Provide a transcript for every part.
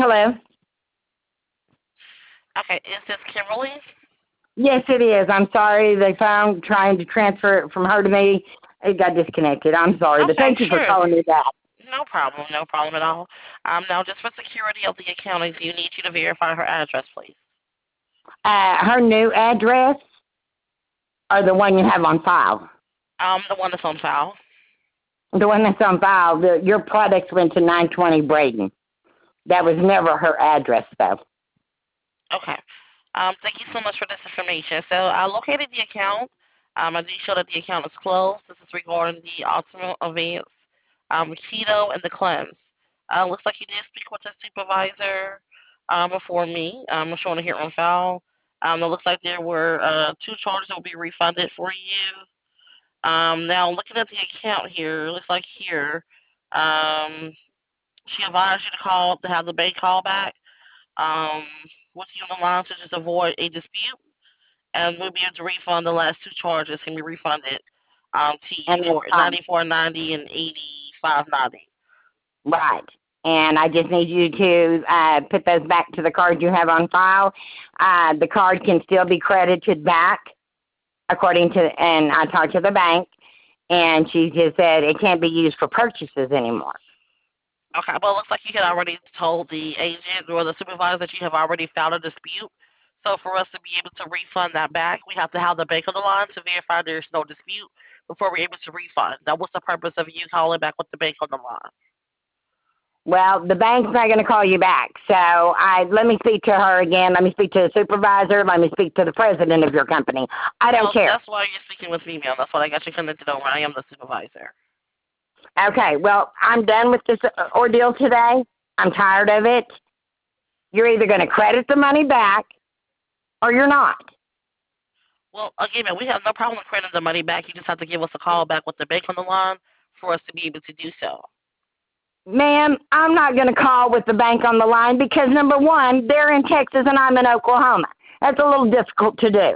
Hello. Okay, is this Kimberly? Yes, it is. I'm sorry. They found trying to transfer it from her to me. It got disconnected. I'm sorry, but Okay, thank you for sure. calling me back. No problem. No problem at all. Now, just for security of the account, I do need you to verify her address, please. Her new address or the one you have on file? The one that's on file. The one that's on file. Your products went to 920 Braden. That was never her address, though. Okay. Thank you so much for this information. So I located the account. I do show that the account is closed. This is regarding the optimal events, keto, and the cleanse. Looks like you did speak with the supervisor before me. I'm showing it here on file. It looks like there were two charges that will be refunded for you. Now looking at the account here, it looks like here, um, she advised you to call to have the bank call back um, with you on the line to just avoid a dispute, and we'll be able to refund the last two charges can be refunded to you And that's for fine. 94.90 and 85.90. Right. And I just need you to put those back to the card you have on file. The card can still be credited back according to, and I talked to the bank, and she just said it can't be used for purchases anymore. Okay, well, it looks like you had already told the agent or the supervisor that you have already filed a dispute. So for us to be able to refund that back, we have to have the bank on the line to verify there's no dispute before we're able to refund. Now, what's the purpose of you calling back with the bank on the line? Well, the bank's not going to call you back. So let me speak to her again. Let me speak to the supervisor. Let me speak to the president of your company. I don't Well, care. that's why you're speaking with me, ma'am. That's what I got you connected over. I am the supervisor. Okay, well, I'm done with this ordeal today. I'm tired of it. You're either going to credit the money back or you're not. Well, again, man, we have no problem crediting the money back. You just have to give us a call back with the bank on the line for us to be able to do so. Ma'am, I'm not going to call with the bank on the line because number one, they're in Texas and I'm in Oklahoma. That's a little difficult to do.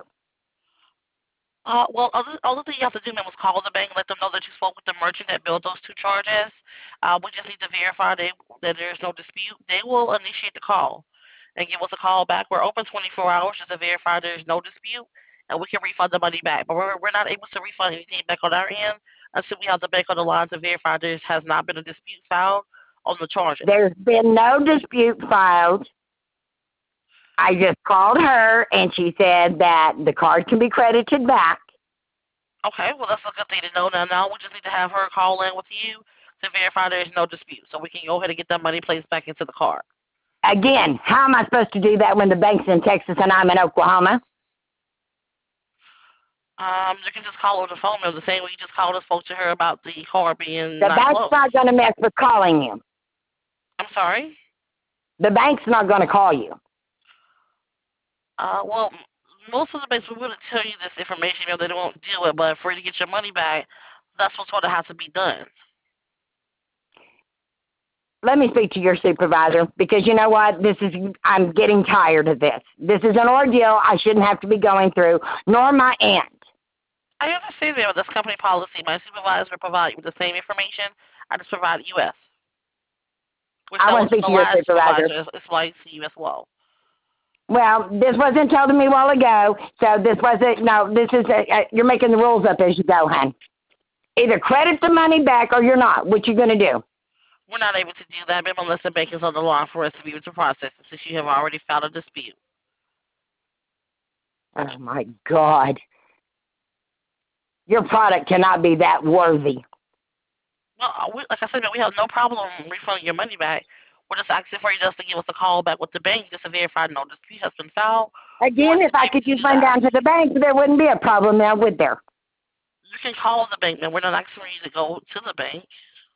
Well, all the thing you have to do, ma'am, was call the bank, let them know that you spoke with the merchant that billed those two charges. We just need to verify that there's no dispute. They will initiate the call and give us a call back. We're open 24 hours just to verify there's no dispute, and we can refund the money back. But we're not able to refund anything back on our end until we have the bank on the line to verify there has not been a dispute filed on the charges. There's been no dispute filed. I just called her and she said that the card can be credited back. Okay, well, that's a good thing to know. Now we just need to have her call in with you to verify there's no dispute, so we can go ahead and get that money placed back into the card. Again, how am I supposed to do that when the bank's in Texas and I'm in Oklahoma? You can just call her on the phone, the same way you just called and spoke to her about the car being The not bank's closed. not going to mess with calling you. I'm sorry. The bank's not going to call you. Well, most of the banks will really tell you this information, they won't do it. But for you to get your money back, that's what's going to have to be done. Let me speak to your supervisor because you know what? I'm getting tired of this. This is an ordeal I shouldn't have to be going through, nor my aunt. I understand that with this company policy, my supervisor will provide you with the same information I just provided you with, which I that want was to from speak the to your last supervisor. supervisor. It's like you as well. Well, this wasn't told to me a while ago, so this wasn't, no, this is, you're making the rules up as you go, hon. Either credit the money back or you're not. What you going to do? We're not able to do that, ma'am, unless the bank is on the line for us to be able to process it, since you have already filed a dispute. Oh, my God. Your product cannot be that worthy. Well, like I said, man, we have no problem refunding your money back. We're just asking for you just to give us a call back with the bank just to verify no dispute has been filed for us Again, to if be I able could to just do run that. down to the bank, there wouldn't be a problem now, would there? You can call the bank, man. We're not asking for you to go to the bank.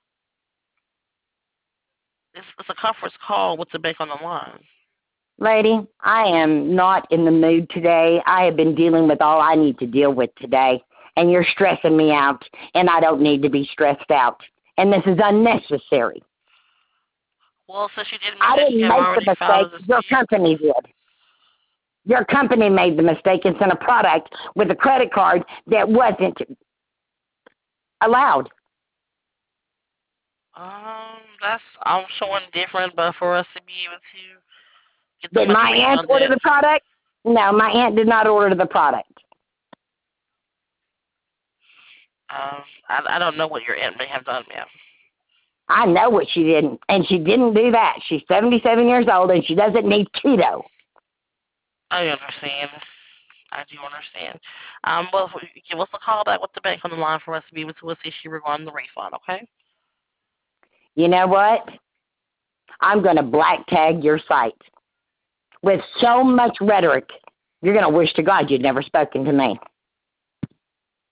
It's a conference call with the bank on the line. Lady, I am not in the mood today. I have been dealing with all I need to deal with today, and you're stressing me out, and I don't need to be stressed out. And this is unnecessary. Well, since you did I mention you didn't have make the already filed mistake. a Your dispute, company did. Your company made the mistake and sent a product with a credit card that wasn't allowed. I'm showing different, but for us to be able to get the Did money my aunt order refunded, the product? No, my aunt did not order the product. I don't know what your aunt may have done, ma'am. I know what she didn't, and she didn't do that. She's 77 years old, and she doesn't need keto. I understand. I do understand. Well, give us a call back with the bank on the line for us to be able to assist you regarding the refund, okay? You know what? I'm going to black tag your site with so much rhetoric. You're going to wish to God you'd never spoken to me.